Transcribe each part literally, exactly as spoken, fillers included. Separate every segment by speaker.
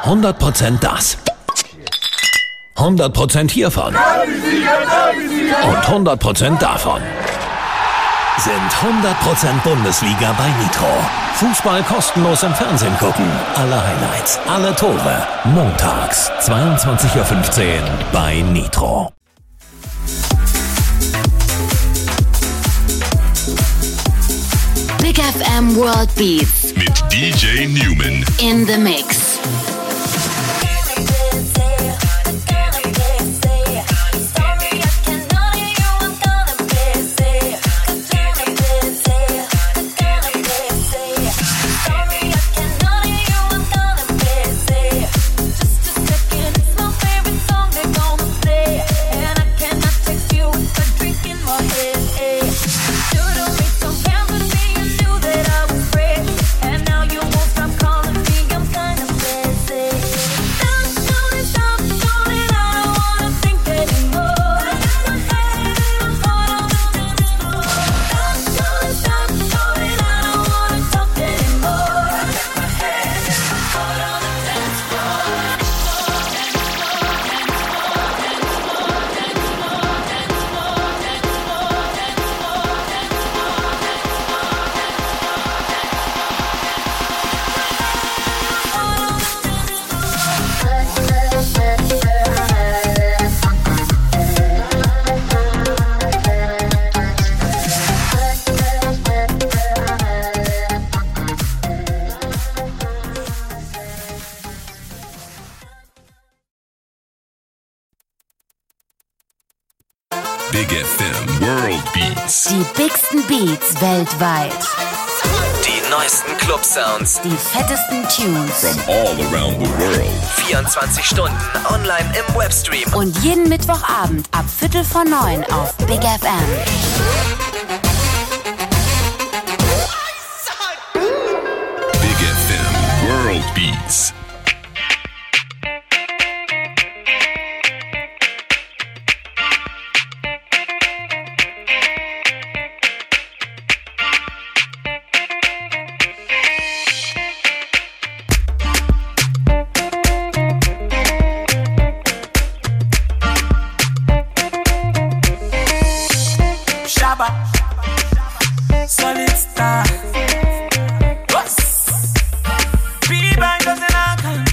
Speaker 1: hundert Prozent das. hundert Prozent hiervon. Und hundert Prozent davon. Sind hundert Prozent Bundesliga bei Nitro. Fußball kostenlos im Fernsehen gucken. Alle Highlights, alle Tore. Montags, zweiundzwanzig Uhr fünfzehn bei Nitro.
Speaker 2: Big F M World Beats
Speaker 3: mit D J Newman
Speaker 2: in the mix.
Speaker 3: Big F M World Beats.
Speaker 2: Die bigsten Beats weltweit.
Speaker 4: Die neuesten Club-Sounds.
Speaker 2: Die fettesten Tunes.
Speaker 3: From all around the world.
Speaker 4: vierundzwanzig Stunden online im Webstream.
Speaker 2: Und jeden Mittwochabend ab Viertel vor neun auf Big F M.
Speaker 3: Big F M World Beats.
Speaker 5: Solid star. B-Bang doesn't happen.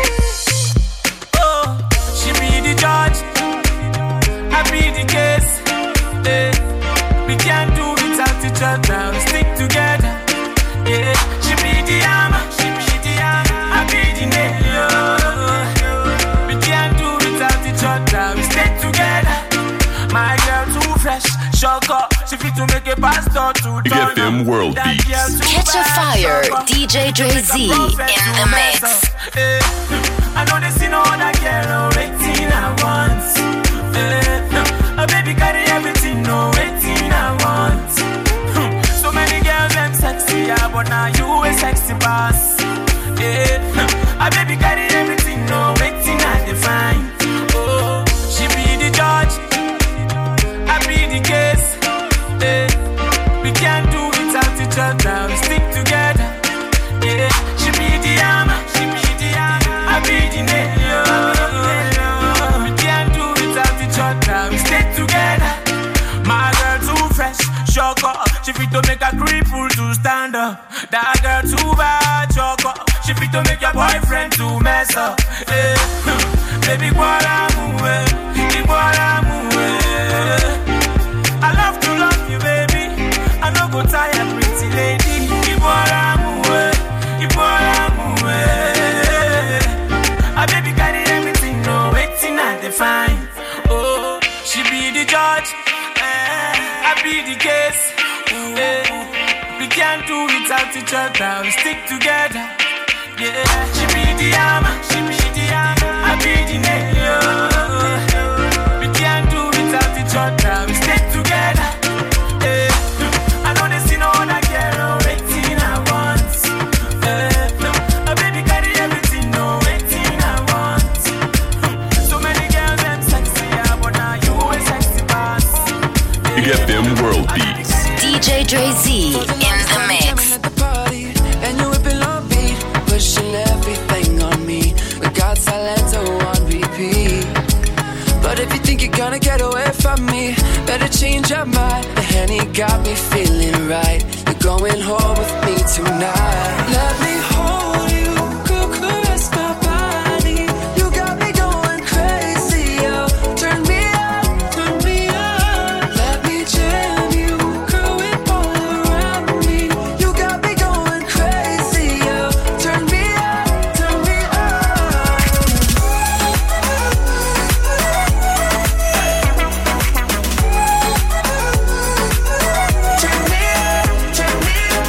Speaker 5: Oh, she be the judge, I be the case. Eh. We can't do without each other, we stick together. Yeah, she be the hammer, she be the hammer, I be the nail. Oh. We can't do without each other, we stick together. My girl too fresh, shock up. She fit to make a pastor to
Speaker 3: Big F M World Beats.
Speaker 2: Catch a fire, D J Dre Z in the mix.
Speaker 5: Eh, I know they see no other girl, waiting I want. Eh, a baby carry everything, no waiting I want. Hmm, so many girls them sexy, yeah, but now you a sexy boss. Eh, a baby carry everything, no waiting I define. Oh, she be the judge, I be the case. Eh, we can't do without each other, we stick together. Yeah, she be the hammer, she be the hammer, I be the nail. We can't do without each other, we stick together. My girl too fresh, shock up. She fit to make a cripple to stand up. That girl too bad, shock up. She fit to make your boyfriend to mess up. Eh, baby, what I'm moving, what I'm moving. I love to love you, baby. I no go tired, pretty lady. Ibora muwe, Ibora muwe. A baby carry everything, no waiting I define. Oh, she be the judge, eh, I be the case. Eh, we can't do without each other, we stick together. Yeah, she be the hammer, she be the hammer, I be the nail. We can't do without each other, we stick together. Eh, I know they see no other girl, waiting I want. Eh, a baby carry everything, no waiting I want. So many girls them sexy, yeah, but now you a sexy boss.
Speaker 3: Big F M World Beats.
Speaker 2: D J Dre Z in the mix.
Speaker 6: And you whipping on beat, pushing everything on me. With wanna get away from me, better change your mind. The Henny got me feeling right. You're going home with me tonight. Let me hold you, go caress my body. You got me going crazy, yo. Turn me on, turn me on. Let me jam you, girl, it all around me. You got me going crazy, yo. Turn me on, turn me on. Turn me on, turn me on.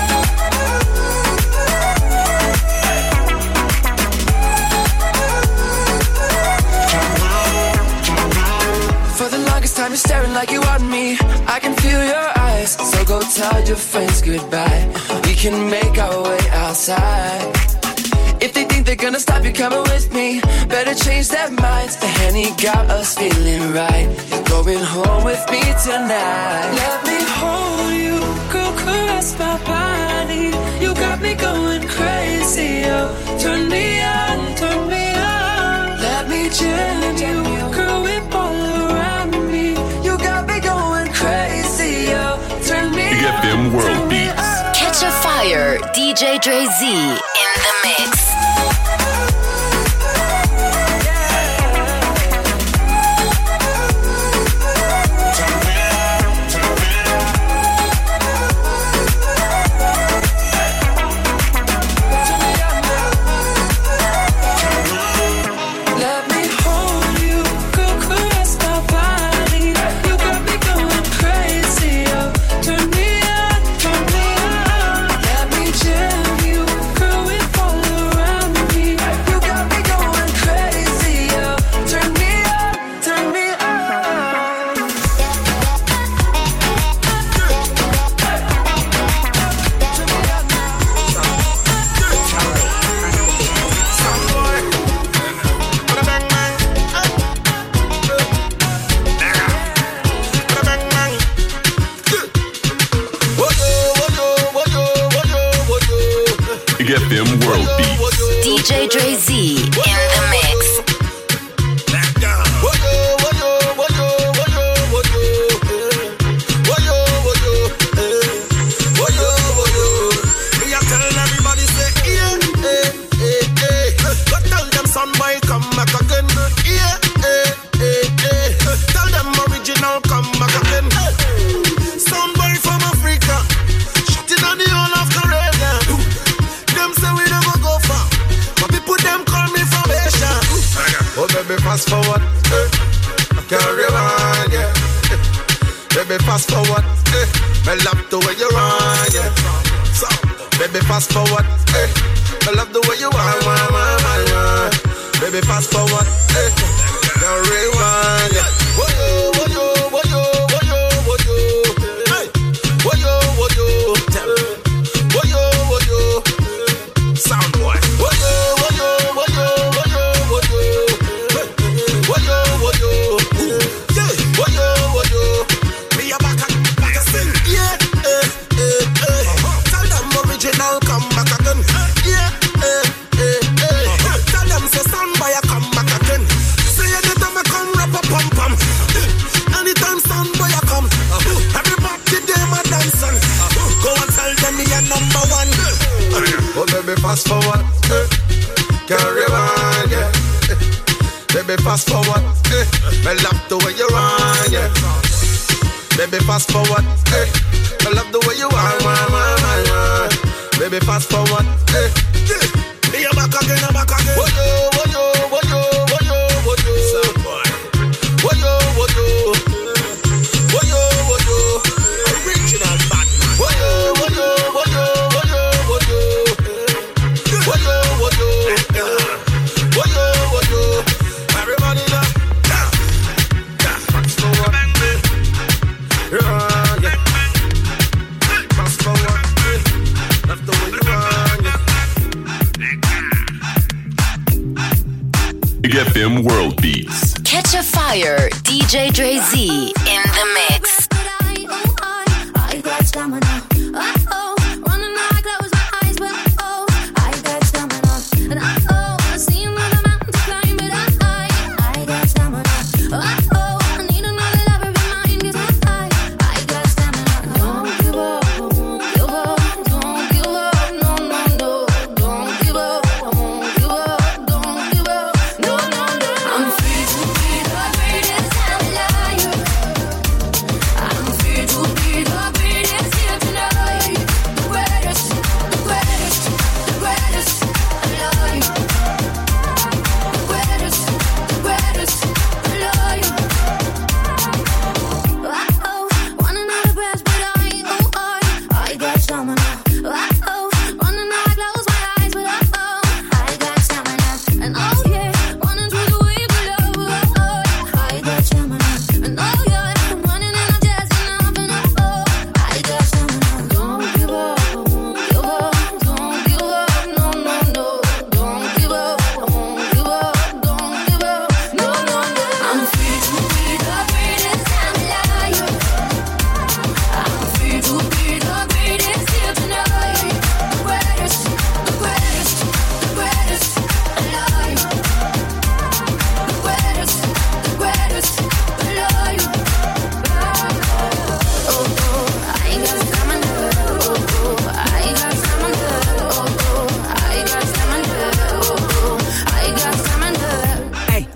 Speaker 6: For the longest time you're staring like you want me. I can feel your eyes, so go tell your friends goodbye. We can make our way outside. If they think they're gonna stop you coming with me, better change their minds. The Henny got us feeling right. You're going home with me tonight. Let me hold you, girl, caress my body. You got me going crazy, yo. Turn me on, turn me on. Let me jam you, girl, whip all around me. You got me going crazy, yo. Turn me
Speaker 3: Big
Speaker 6: on,
Speaker 3: F M World
Speaker 6: turn me
Speaker 3: Beats.
Speaker 6: on.
Speaker 2: Catch a Fire, D J Dre Z in the mix.
Speaker 6: Let me hold you, go caress my body. You got me going crazy, yo. Turn me on, turn me on. Let me jam you, girl, whip all around me. You got me going crazy, yo. Turn me on, turn me on.
Speaker 3: Big F M World Beats.
Speaker 2: D J Dre Z in the mix.
Speaker 7: Somebody from Africa, shutting on the whole of Caribbean. Them say we never go far, but people them call me from Asia. Oh baby, fast forward, eh. I can't rewind, yeah. Baby, fast forward, eh. I love the way you run, yeah. So, baby, fast forward, eh. I love the way you run, run, run, run, run. Baby, fast forward, eh. Can't rewind, yeah. Whoa, whoa, whoa, whoa, whoa, whoa, whoa, hey. Whoa, whoa, whoa, whoa, whoa, whoa. Sound boy. Whoa, whoa, whoa, whoa, whoa, whoa, hey. Whoa, whoa, yeah. Whoa, whoa, me a back and back and sing. Yeah, eh, eh, eh. Tell them original come back again. Yeah, eh, eh, eh. Tell them say sound boy come back again. Say anytime I come rap a pum pum. Anytime sound boy come, everybody them a dancing. Go and tell them me a number one. Oh baby, fast forward, eh. Can't rewind, yeah. Baby, fast forward, eh. I love the way you run, yeah. Baby, fast forward, eh. I love the way you run, run, run, run, run. Baby, fast forward, eh. Yeah. Me a back again, I'm back again. Whoa, yo, whoa, yo, whoa, yo, whoa, yo, whoa, yo. Whoa, yo, whoa, yo. Whoa, yo, whoa, yo. Original Batman. Whoa, yo, whoa, yo, whoa, yo, whoa, yo, whoa, yo. Whoa, yo, whoa, yo. Whoa, yo, whoa, yo. Everybody now. Fast forward. Yeah, yeah. Fast forward. That's the way you run, yeah.
Speaker 3: Big F M World Beats.
Speaker 2: Catch a Fire, D J Dre Z in the mix.
Speaker 8: I got stamina. Oh, running now I close my eyes, but oh, I got stamina. And oh, I see another mountain to climb, but I, I got stamina. Oh,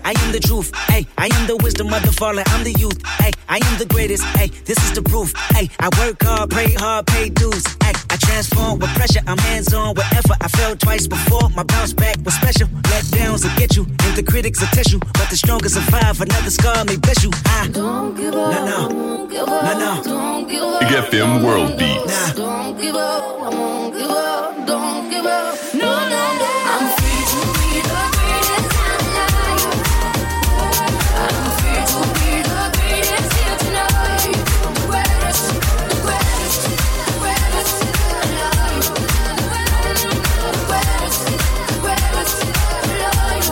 Speaker 9: I am the truth. Ay, I am the wisdom of the fallen. I'm the youth. Ay, I am the greatest. Ay, this is the proof. Ay, I work hard, pray hard, pay dues. Ay, I transform with pressure. I'm hands-on with effort. I fell twice before. My bounce back was special. Let downs will get you, and the critics will test you. But the strongest survive. Another scar may bless you. I don't give up. No, no.
Speaker 8: Don't give up.
Speaker 9: No, no.
Speaker 8: Don't give up.
Speaker 3: Big F M World Beats.
Speaker 9: Nah.
Speaker 8: Don't give up. I won't give up. Don't give up. No, no, no. I'm free to be the greatest I'm alive. I'm free to be the greatest here tonight. The greatest, the greatest, the greatest alive. The greatest, the greatest, the greatest alive.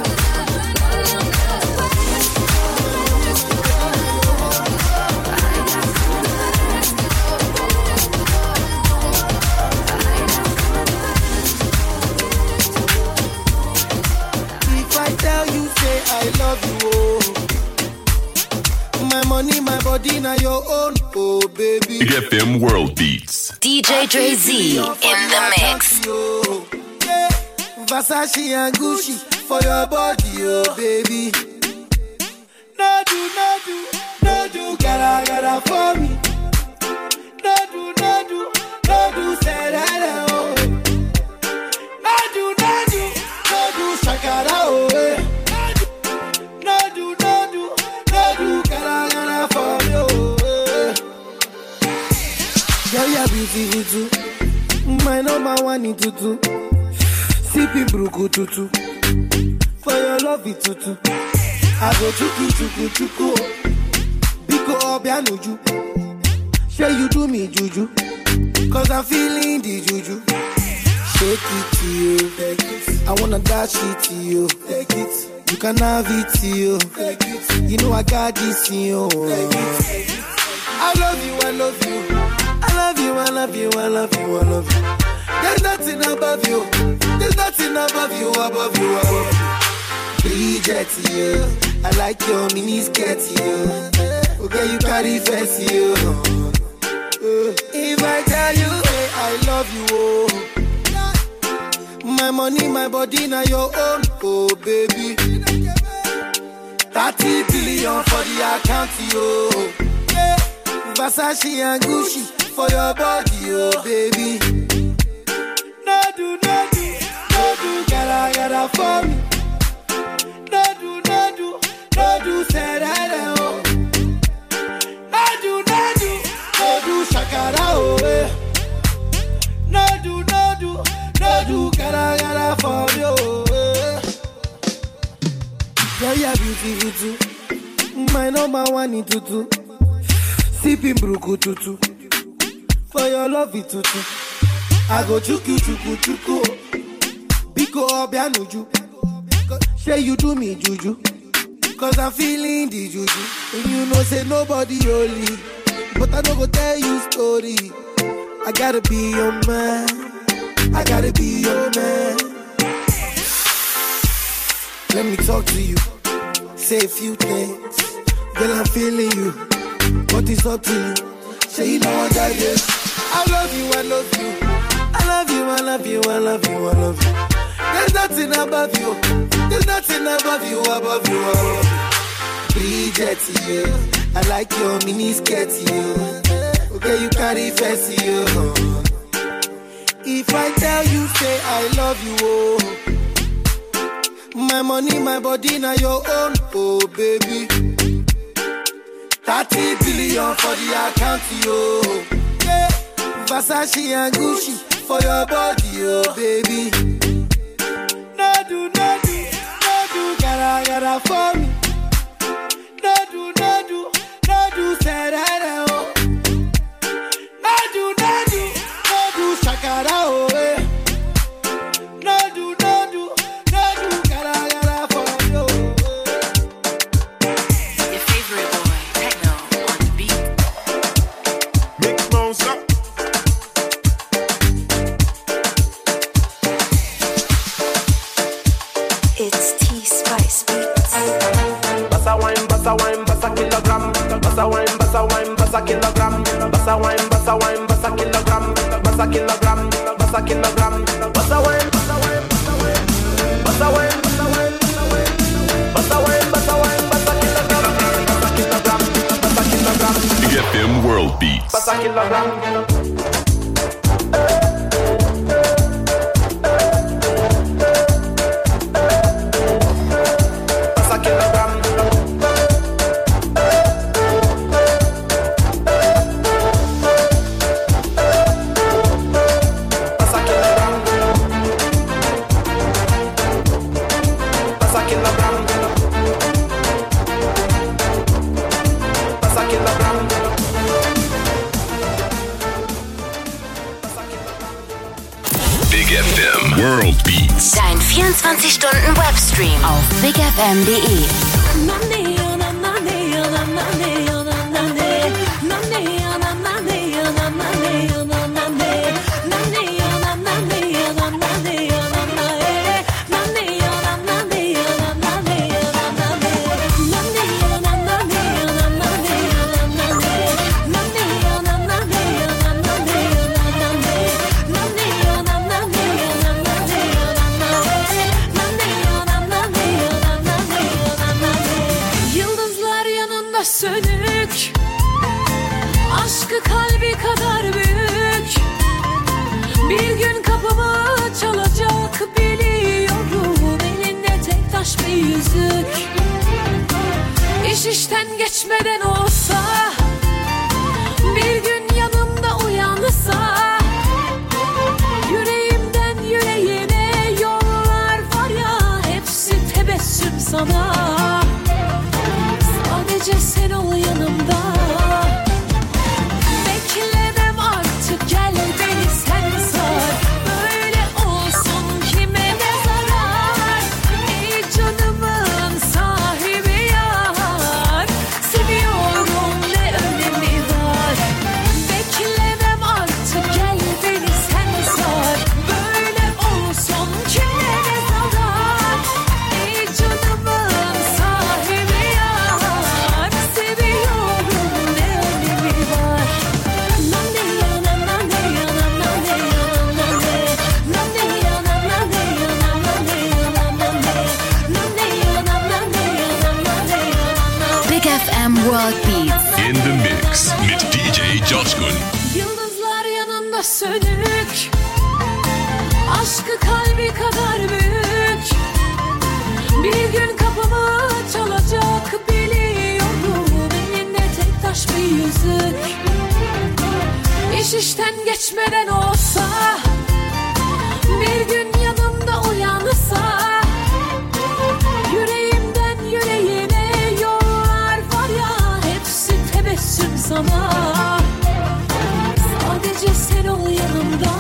Speaker 7: If I tell you, say I love you, oh. My money, my body, now your own, oh baby.
Speaker 3: Big F M World Beats.
Speaker 2: D J Dre Z in the mix.
Speaker 7: Yeah. Versace and Gucci for your body, oh baby. No do, no do, no do, gotta, gotta for me. No do, no do, no do, say that, oh. No do, no do, no do, shakara, oh. eh. No do, no do, no do, gotta, gotta for me, oh. eh. Girl, you're beautiful too. My number one in tutu. Sipping bruku tutu. For your love it tutu. I go chuku chuku chuku. Biko obianuju. Sure you do me juju. Cause I'm feeling the juju. Shake it to you. Take it. I wanna dash it to you. Take it. You can have it to you. Take it. You know I got this in you. Take it. I love you, I love you. I love you, I love you, I love you, I love you. There's nothing above you. There's nothing above you, above you, above you. Bridget, you. I like your mini skirt, you. Okay, you carry fancy, you. If I tell you, hey, I love you, oh. My money, my body, now your own, oh baby. thirty billion for the account, yo. Yeah. Versace and Gucci for your body, oh baby. No do, no do, no do, gotta, gotta for me. No do, no do, no do, say that, oh. No do, no do, no do, shakara, oh. eh. No do, no do, no do, gotta, gotta for me, oh. eh. Girl, you're beautiful too. My number one in tutu. Sipping bruku tutu. For your love it tutu. I go chuku chuku chuku. Biko obianuju. Say you do me juju. Cause I'm feeling the juju. And you know say nobody holy. But I don't go tell you story. I gotta be your man. I gotta be your man. Let me talk to you. Say a few things. Girl, I'm feeling you. But it's up to you. Say you know what that is. I love you, I love you. I love you, I love you, I love you, I love you. There's nothing above you. There's nothing above you, above you, above you. Bridget, you. I like your mini skirt, you. Okay, you carry fancy, you. If I tell you, say I love you, oh. My money, my body, now your own, oh baby. thirty billion for the account, yo. Yeah. Versace and Gucci for your body, oh baby. No do, no do, no do, gotta, gotta for me. No do, no do, no do, say that, oh. No do, no do, no do, shakara, oh, eh. No do, no do, no do, gotta, gotta for me, oh.
Speaker 2: Your favorite boy, Techno on the beat.
Speaker 10: Mix bones up.
Speaker 8: It's T-Spice Beats.
Speaker 5: Bassa wine, bassa wine, bassa kilogram. Bassa wine, bassa wine, bassa kilogram. Bassa wine, bassa wine, bassa kilogram. Bassa kilogram, bassa kilogram. Bassa wine, bassa wine, bassa wine. Bassa wine, bassa wine, bassa wine. Bassa wine, bassa pasa kilogram. Pasa kilogram. Pasa kilogram. Pasa kilogram. Pasa kilogram.
Speaker 3: Big F M World Beats.
Speaker 2: Dein vierundzwanzig Stunden Webstream auf big f m punkt d e.
Speaker 10: Yıldızlar yanında sönük, aşkı kalbi kadar büyük. Bir gün kapımı çalacak biliyorum, elinde tek taş bir yüzük. İş işten geçmeden olsa, bir gün yanımda uyansa, yüreğimden yüreğine yollar var ya, hepsi tebessüm sana. Sadece sen ol yanımda. Beklemem artık, gel beni sen sar. Böyle olsun kime ne zarar. Ey canımın sahibi yar, seviyorum ne önemi var. Beklemem artık, gel beni sen sar. Böyle olsun kime ne zarar. Ey canımın sahibi yar, seviyorum ne önemi var. Nane yana nane yana nane yana nane. Nane yana nane yana nane yana nane. Nane yana nane yana nane yana nane.
Speaker 2: Big F M World Beats.
Speaker 3: In the mix mit D J Coşkun.
Speaker 10: Yıldızlar yanında sönük, aşkı kalbi kadar büyük. Bir gün kapımı çalacak biliyorum, elinde tek taş bir yüzük. İş işten geçmeden olsa, bir gün yanımda uyansa, yüreğimden yüreğine yollar var ya, hepsi tebessüm sana. Sadece sen ol yanımda.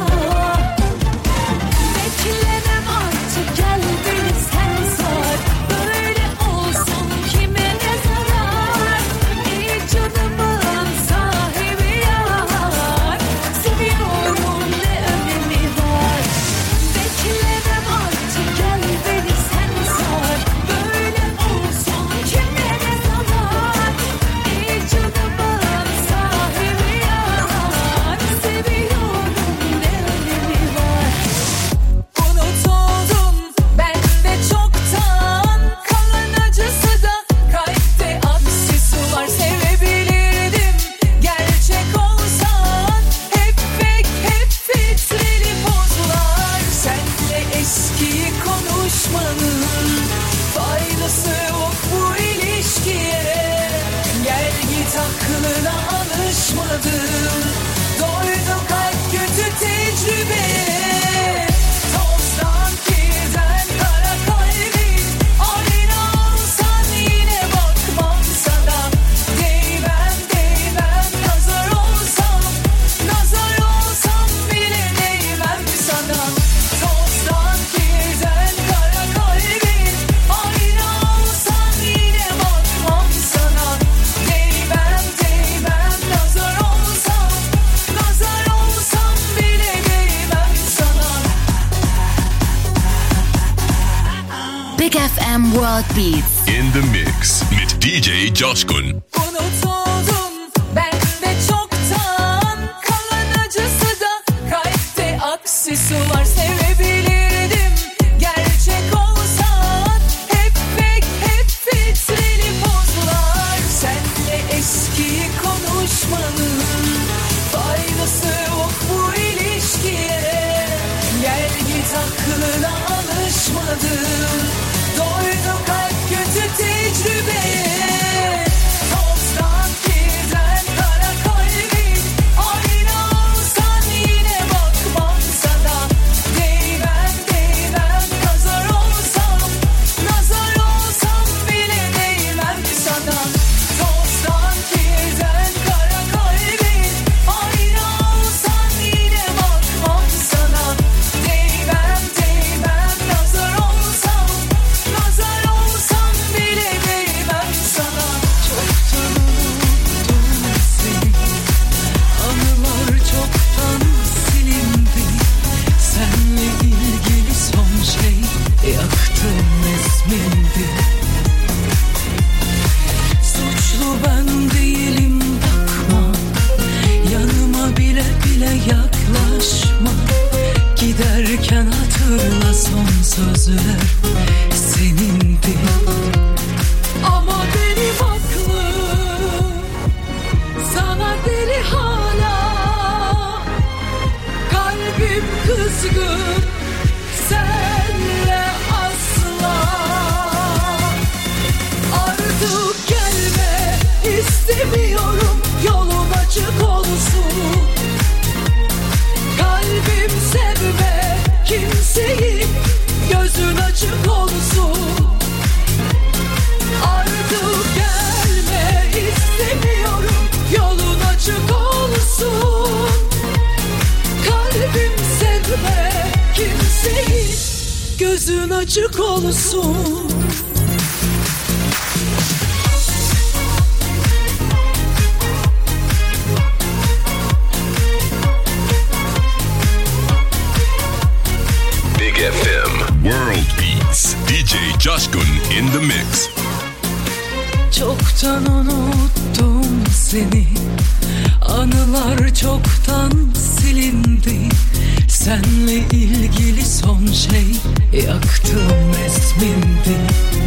Speaker 10: Beklemem artık, gel beni sen sar. Böyle olsun kime ne zarar. Ey canımın sahibi yar, seviyorum ne önemi var. Beklemem artık, gel beni sen sar. Böyle olsun kime ne zarar. Ey canımın sahibi yar, seviyorum ne önemi var. Unutuldum ben de çoktan, kalan acısı da kalpte aksi sular. Sevebilirdim gerçek olsan, hep fake hep filtreli pozlar. Senle eskiyi konuşmanın faydası yok bu ilişkiye. Gel git aklına alışmadım, doydu kalp kötü tecrübeye. Tozdan kirden kara kalbin, alina alsan yine bakmam sana. Değmem değmem nazar olsam, nazar olsam bile değmem sana. Tozdan kirden kara kalbin, alina alsan yine bakmam sana. Değmem değmem nazar olsam, nazar olsam bile değmem sana.
Speaker 2: Big F M World Beats.
Speaker 3: In the mix mit D J Coşkun.
Speaker 10: Unutuldum ben de çoktan, kalan acısı da kalpte aksi sular. Sevebilirdim gerçek olsan, hep fake hep filtreli pozlar. Senle eskiyi konuşmanın istemiyorum yolun açık olsun. Kalbim sevme kimseyi, gözün açık olsun. Artık gelme istemiyorum yolun açık olsun. Kalbim sevme kimseyi, gözün açık olsun.
Speaker 3: Big F M World Beats. D J Coşkun in the mix.
Speaker 10: Çoktan unuttum seni, anılar çoktan silindi. Senle ilgili son şey yaktığım resmindi.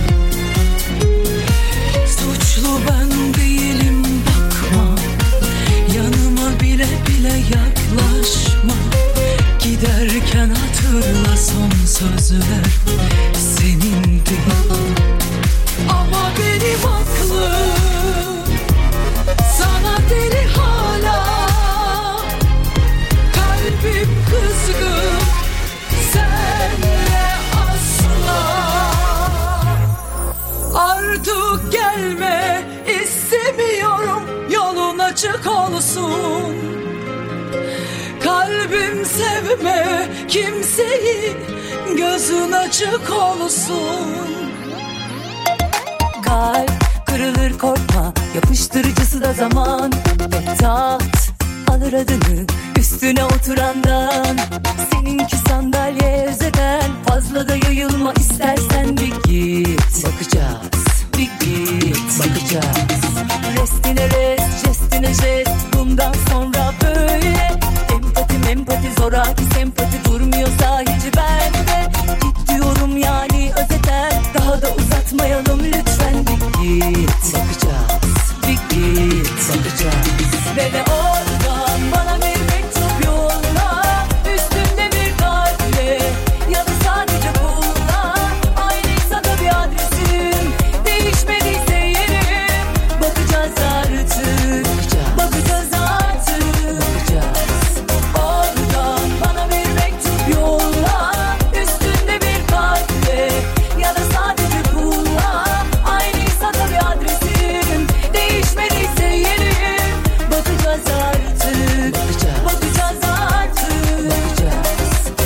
Speaker 10: Suçlu ben değilim bakma, yanıma bile bile yaklaşma. Giderken hatırla son sözler senindi. Ama benim aklım sana deli hala. Kalbim kızgın, senle asla. Artık gelme istemiyorum yolun açık olsun. Kalbim sevme kimseyi, gözün açık olsun. Kalp kırılır korkma, yapıştırıcısı da zaman. Ve taht alır adını üstüne oturandan. Seninki sandalye özeden, fazla da yayılma istersen bir git. Bakacağız, bir git, bakacağız. Restine rest, jestine jest, bundan sonra böyle. Empati mempati zoraki sempati durmuyorsa hiç bende. Git diyorum yani özeten, daha da uzatmayalım lütfen. Bir git, bakacağız, bir git, bakacağız. Ve de oradan bana bir mektup yolla, üstünde bir kalple ya da sadece pulla. Aynıysa da bir adresim, değişmediyse yerim. Bakacağız artık, bakacağız artık, bakacağız. Oradan bana bir mektup yolla, üstünde bir kalple ya da sadece pulla. Aynıysa da bir adresim, değişmediyse yerim. Bakacağız artık, bakacağız, bakacağız artık, bakacağız.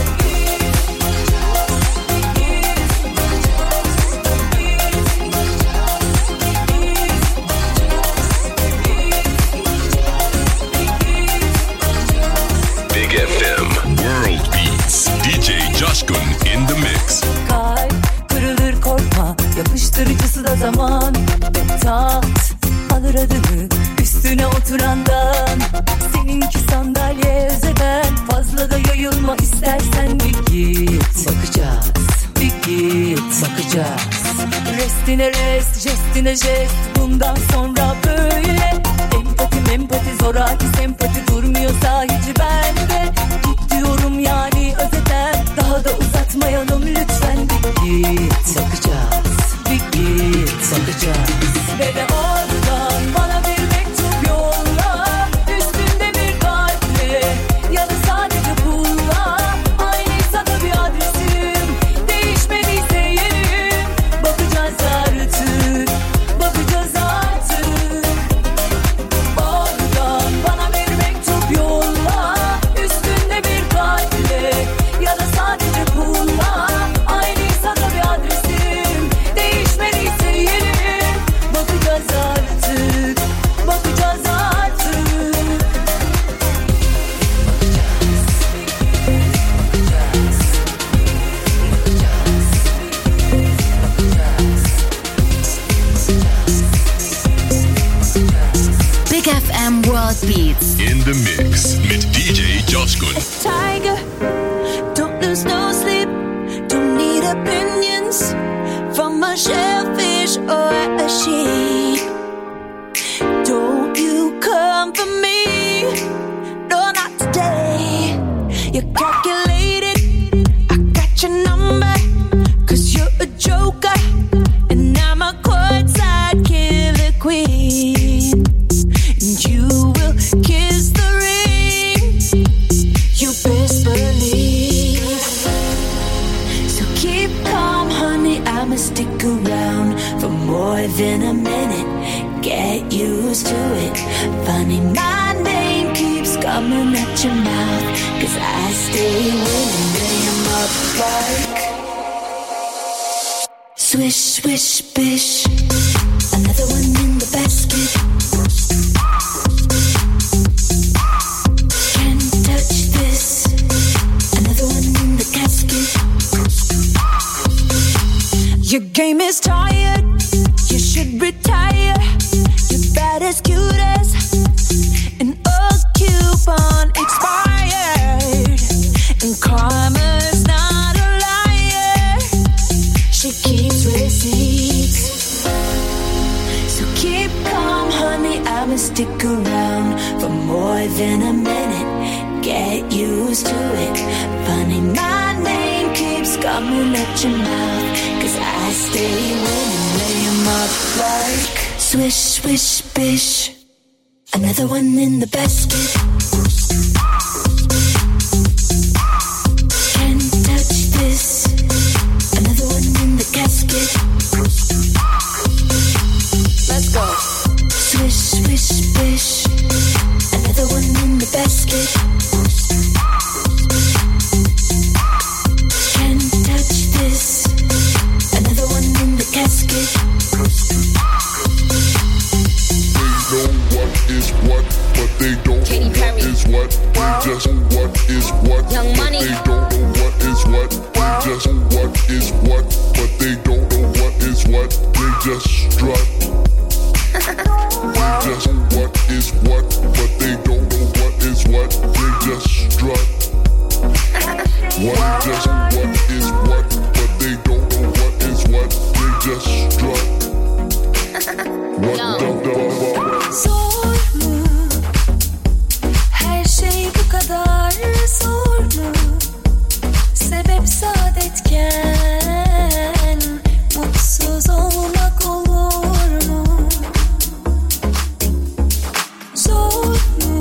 Speaker 3: Big F M World Beats. D J Coşkun in the mix.
Speaker 10: Kalp kırılır korkma, yapıştırıcısı da zaman. Ve taht alır adını üstüne oturandan. Seninki sandalye özeden, fazla da yayılma istersen bir git. Bakacağız, bir git, bakacağız. Restine rest, jestine jest, bundan sonra böyle. Empati mempati zoraki sempati durmuyorsa hiç bende. Git diyorum yani özeten, daha da uzatmayalım lütfen. Bir git, bakacağız, bir git, bakacağız. Ve de oradan bana bir mektup yolla, üstünde bir kalple ya da sadece pulla. Aynıysa da bir adresim, değişmediyse yerim. Bakacağız artık, bakacağız artık. Oradan bana bir mektup yolla, üstünde bir kalple ya da sadece pulla. Aynıysa da bir adresim, değişmediyse yerim. Bakacağız artık, bakacağız artık.
Speaker 11: Big F M World Beats.
Speaker 3: In the mix mit D J Coşkun.
Speaker 8: Tiger, don't lose no sleep, don't need opinions from a shellfish or a sheep. Don't you come for me, no not today. You're calculated, I got your number, cause you're a joker, and I'm a courtside killer queen.
Speaker 10: I'ma stick around for more than a minute. Get used to it. Funny, my name keeps coming at your mouth, 'cause I stay winning. Lay 'em up like swish, swish, bish. Another one in the basket. Can't touch this. Another one in the casket. Your game is tired. You should retire. You're bad as cute as an old coupon expired. And karma's not a liar. She keeps receipts. So keep calm, honey. I'ma stick around for more than a minute. Get used to it. Funny, my name keeps coming at your mouth, 'cause I stay winning. Lay 'em up like swish, swish, bish. Another one in the basket. Can't touch this. Another one in the casket. Let's go. Swish, swish, bish. Another one in the basket. Can't touch this. Another one in the casket.
Speaker 3: They know what is what, but they don't
Speaker 11: Katy
Speaker 3: know
Speaker 11: Perry.
Speaker 3: what is what. They just know what is what,
Speaker 11: Young
Speaker 3: but
Speaker 11: Money.
Speaker 3: they don't know what is what. They just know what is what, but they don't know what is what. They just strut. They just know what is what, but they don't know what is what. They just strut. What just what is what, but they don't know what is what. They just strut. What the
Speaker 10: Zor mu? Her şey bu kadar zor mu? Sebep saadetken mutsuz olmak olur mu? Zor mu?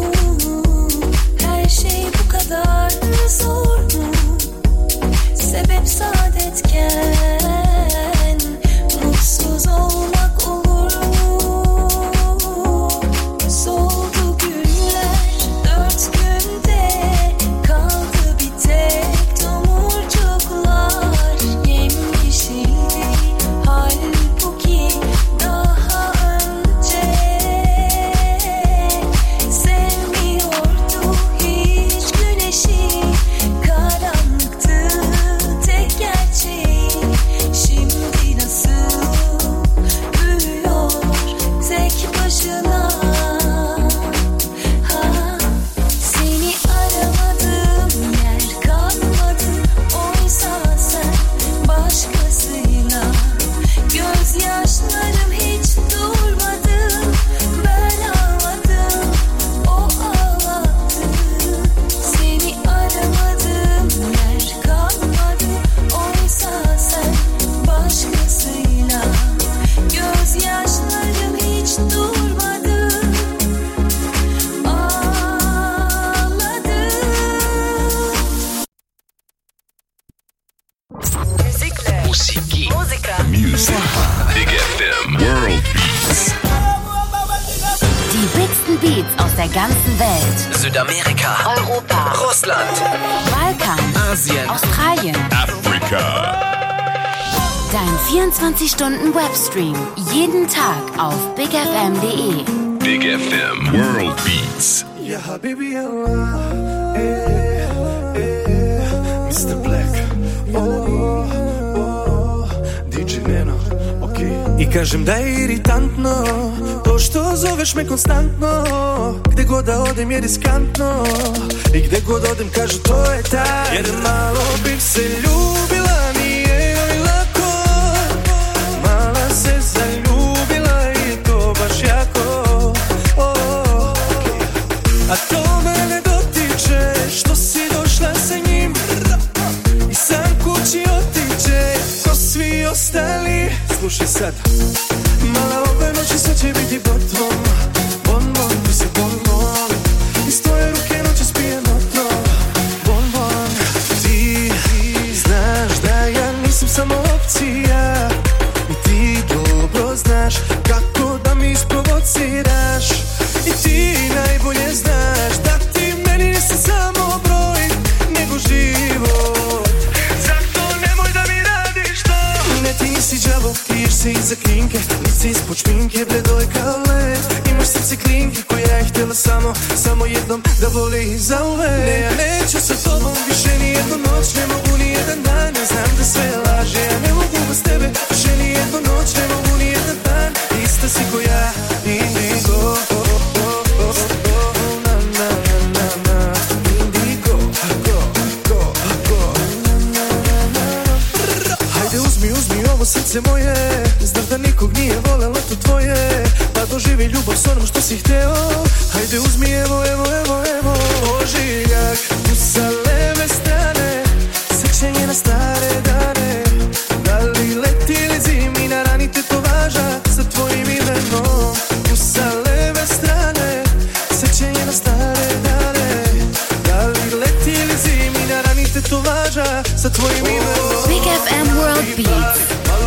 Speaker 10: Her şey bu kadar zor mu? Sebep saadetken mutsuz olmak olur mu? Soldu güller dört günde, kaldı bir tek tomurcuklar. Yemyeşildi halbuki daha önce. Sevmiyordu hiç güneşi, karanlıktı tek gerçeği. Şimdi nasıl büyüyor tek başına. Ha, seni aramadığım yer kalmadı. Oysa sen başkasıyla. Gözyaşlarım hiç durmadı. Ben ağladım, o ağladı. Seni aramadığım yer kalmadı. Oysa sen başkasıyla. Gözyaşlarım hiç durmadı. Ağladım.
Speaker 4: Müzikle.
Speaker 3: Musiki.
Speaker 4: Muzika.
Speaker 3: Music. Big F M. World Beats.
Speaker 11: Die bigsten Beats aus der ganzen Welt.
Speaker 4: Südamerika.
Speaker 11: Europa.
Speaker 4: Russland.
Speaker 11: Balkan.
Speaker 4: Asien.
Speaker 11: Australien.
Speaker 3: Africa.
Speaker 11: Dein vierundzwanzig-Stunden-Webstream. Jeden Tag auf big f m punkt d e.
Speaker 3: Big F M. World Beats.
Speaker 7: Ya habibi Allah, eh, eh, mister Black, oh, oh, D J Neno, okej. I kažem da je iritantno to što zoveš me konstantno. Gde god da odem je riskantno i gde god odem kažu to je taj. Jer malo bih se ljubila, nije joj lako. Mala se zaljubila i to baš jako. Oh, a to me ne dotiče što si došla sa njim i sam kući otiče ko svi ostali. Slušaj sad, mala ove noći sve će biti botvom. Bon, bon, ti se bon, bon. Iz tvoje ruke noće spijem otro. Bon, bon, ti znaš da ja nisam samo opcija. ti si đavo, kriješ se iza klinke, lice ispod šminke, bledojka led. Imaš srce klinke koja je htjela samo, samo jednom da voli i zauvek. Ne, ja neću sa tobom više ni jednu noć, ne mogu ni jedan dan, ja znam da sve laže. Ja ne mogu bez tebe više ni jednu noć, ne mogu ni jedan dan. Ista si ko ja, indigo. Srce moje, znam da nikog nije volela to tvoje, pa doživi ljubav s onom što si hteo. Hajde uzmi, evo, evo, evo, evo. Ožiljak, tu sa leve strane, sećanje na stare dane. Da li leti ili zimi, na rani tetovaža sa tvojim imenom. Tu sa leve strane, sećanje na stare dane. Da li leti ili zimi, na rani tetovaža sa tvojim imenom.
Speaker 11: Big F M World Beats.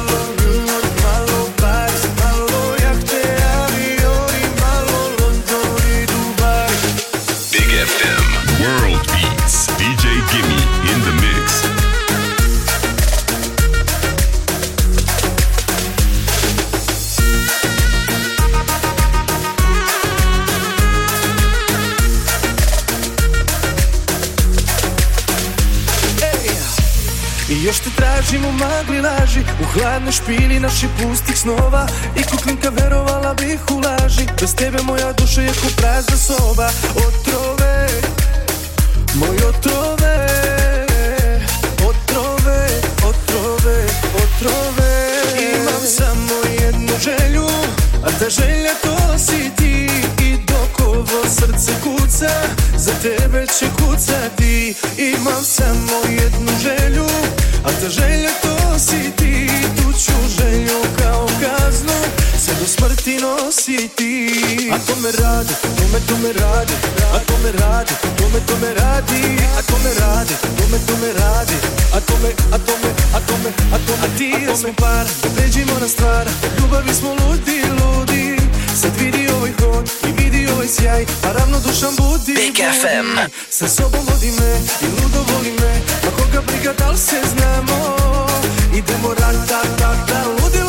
Speaker 12: World Beats. D J Gimme in the mix.
Speaker 7: I još te tražim u magli laži, u hladnoj špini naših pustih snova. I kuklinka verovala bih u laži, bez tebe moja duša je ko prazna soba. Otrove, moj otrove, otrove, otrove, otrove. Imam samo jednu želju, a ta želja to si ti. I dok ovo srce kuca, za tebe će kucati. Imam samo jednu želju, a ta želja to si ti. Tu ću želju kao kaznu sve do smrti nositi. A to me radi, to me, to me radi, a to me radi, to me, to me radi, a to me radi, to me, to me radi, a to me, a to me, a to me, a to me, a ti ja smo par, pređimo na stvar, ljubavi smo ludi, ludi. Sad vidi ovaj hod i vidi ovaj sjaj, pa ravnodušan budi.
Speaker 4: Big F M.
Speaker 7: Sa sobom vodi me i ludo voli me, pa koga briga da li se znamo. Idemo rat, tat, tat, tat, lude